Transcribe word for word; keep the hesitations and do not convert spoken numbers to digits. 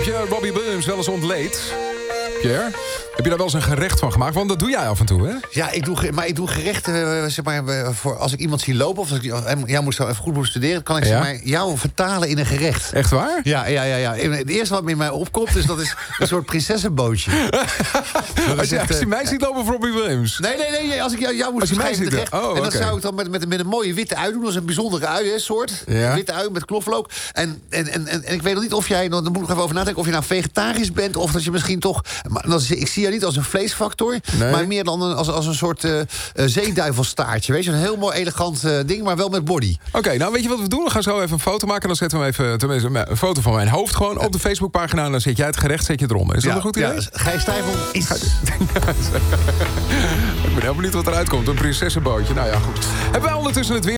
je Robbie Williams wel eens ontleed? Pierre? Heb je daar wel eens een gerecht van gemaakt? Want dat doe jij af en toe, hè? Ja, ik doe, maar ik doe gerechten, uh, zeg maar, uh, voor als ik iemand zie lopen... of als ik jou moest even goed moeten studeren... kan ik ja? zeg maar, jou vertalen in een gerecht. Echt waar? Ja, ja, ja, ja. Het eerste wat me in mij opkomt, is dat is een soort prinsessenbootje. als je, echt, als je uh, mij ziet lopen voor Robbie Williams. Nee, nee, nee. Als ik jou, jou moest beschrijven... Ziet, oh, en dat okay. zou ik dan met, met, met een mooie witte ui doen. Dat is een bijzondere ui, hè, soort. Ja. Witte ui met knoflook. En, en, en, en, en ik weet nog niet of jij... Dan moet ik nog even over nadenken of je nou vegetarisch bent... of dat je misschien toch... Maar, dan, ik zie jou niet als een vleesfactor... Nee. maar meer dan een, als, als een soort uh, uh, zeeduivelstaartje. Weet je, een heel mooi elegant uh, ding, maar wel met body. Oké, okay, nou weet je wat we doen? We gaan zo even een foto maken... en dan zetten we even tenminste, een foto van mijn hoofd gewoon op de Facebookpagina... en dan zet jij het gerecht zet je eronder. Is dat ja, een goed idee? Ja, Gijs Stijvel is... Ik ben heel benieuwd wat eruit komt. Een prinsessenbootje. Nou ja, goed. Hebben wij ondertussen het weer...